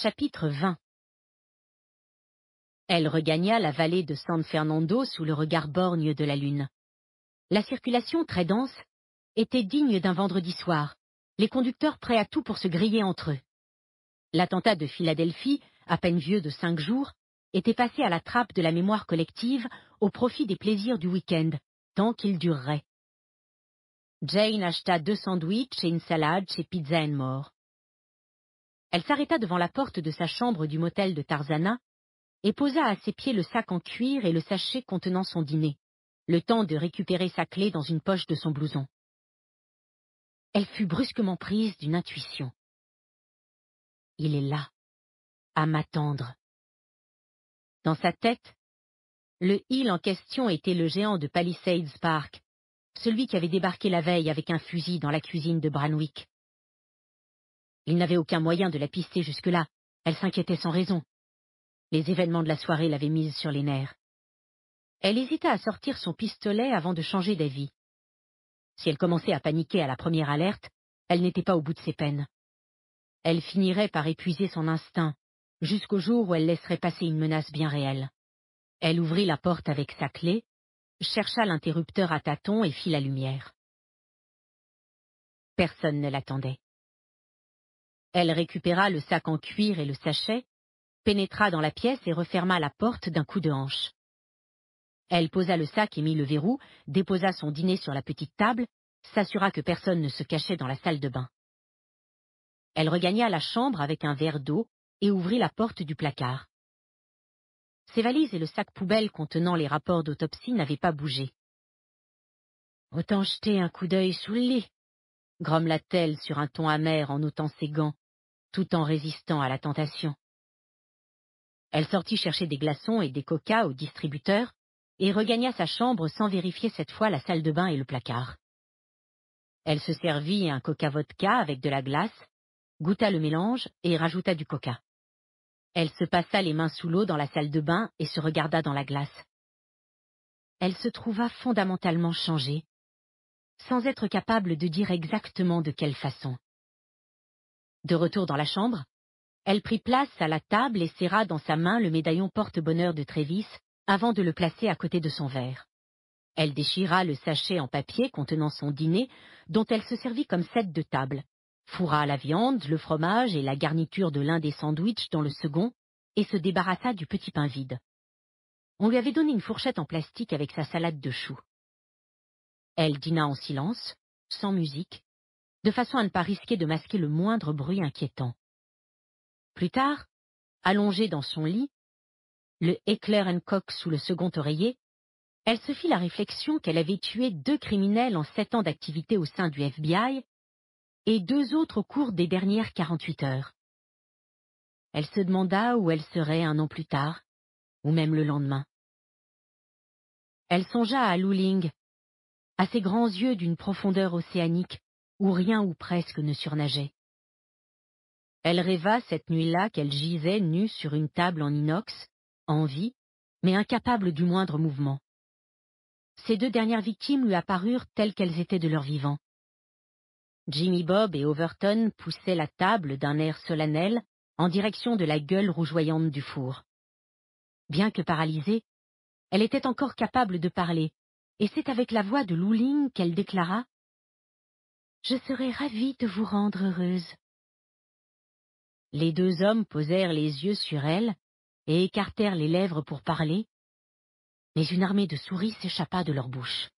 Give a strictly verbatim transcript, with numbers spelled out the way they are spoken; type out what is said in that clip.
Chapitre vingt. Elle regagna la vallée de San Fernando sous le regard borgne de la lune. La circulation, très dense, était digne d'un vendredi soir, les conducteurs prêts à tout pour se griller entre eux. L'attentat de Philadelphie, à peine vieux de cinq jours, était passé à la trappe de la mémoire collective au profit des plaisirs du week-end, tant qu'il durerait. Jane acheta deux sandwichs et une salade chez Pizza and More. Elle s'arrêta devant la porte de sa chambre du motel de Tarzana et posa à ses pieds le sac en cuir et le sachet contenant son dîner, le temps de récupérer sa clé dans une poche de son blouson. Elle fut brusquement prise d'une intuition. Il est là, à m'attendre. Dans sa tête, le Hill en question était le géant de Palisades Park, celui qui avait débarqué la veille avec un fusil dans la cuisine de Branwick. Il n'avait aucun moyen de la pister jusque-là, elle s'inquiétait sans raison. Les événements de la soirée l'avaient mise sur les nerfs. Elle hésita à sortir son pistolet avant de changer d'avis. Si elle commençait à paniquer à la première alerte, elle n'était pas au bout de ses peines. Elle finirait par épuiser son instinct, jusqu'au jour où elle laisserait passer une menace bien réelle. Elle ouvrit la porte avec sa clé, chercha l'interrupteur à tâtons et fit la lumière. Personne ne l'attendait. Elle récupéra le sac en cuir et le sachet, pénétra dans la pièce et referma la porte d'un coup de hanche. Elle posa le sac et mit le verrou, déposa son dîner sur la petite table, s'assura que personne ne se cachait dans la salle de bain. Elle regagna la chambre avec un verre d'eau et ouvrit la porte du placard. Ses valises et le sac poubelle contenant les rapports d'autopsie n'avaient pas bougé. « Autant jeter un coup d'œil sous le lit », grommela-t-elle sur un ton amer en ôtant ses gants, tout en résistant à la tentation. Elle sortit chercher des glaçons et des coca au distributeur et regagna sa chambre sans vérifier cette fois la salle de bain et le placard. Elle se servit un coca vodka avec de la glace, goûta le mélange et rajouta du coca. Elle se passa les mains sous l'eau dans la salle de bain et se regarda dans la glace. Elle se trouva fondamentalement changée, sans être capable de dire exactement de quelle façon. De retour dans la chambre, elle prit place à la table et serra dans sa main le médaillon porte-bonheur de Trévis avant de le placer à côté de son verre. Elle déchira le sachet en papier contenant son dîner, dont elle se servit comme set de table, fourra la viande, le fromage et la garniture de l'un des sandwichs dans le second, et se débarrassa du petit pain vide. On lui avait donné une fourchette en plastique avec sa salade de choux. Elle dîna en silence, sans musique, de façon à ne pas risquer de masquer le moindre bruit inquiétant. Plus tard, allongée dans son lit, le Heckler and Koch sous le second oreiller, elle se fit la réflexion qu'elle avait tué deux criminels en sept ans d'activité au sein du F B I et deux autres au cours des dernières quarante-huit heures. Elle se demanda où elle serait un an plus tard, ou même le lendemain. Elle songea à Luling, à ses grands yeux d'une profondeur océanique où rien ou presque ne surnageait. Elle rêva cette nuit-là qu'elle gisait nue sur une table en inox, en vie, mais incapable du moindre mouvement. Ces deux dernières victimes lui apparurent telles qu'elles étaient de leur vivant. Jimmy Bob et Overton poussaient la table d'un air solennel en direction de la gueule rougeoyante du four. Bien que paralysée, elle était encore capable de parler, et c'est avec la voix de Luling qu'elle déclara « Je serais ravie de vous rendre heureuse. » Les deux hommes posèrent les yeux sur elle et écartèrent les lèvres pour parler, mais une armée de souris s'échappa de leur bouche.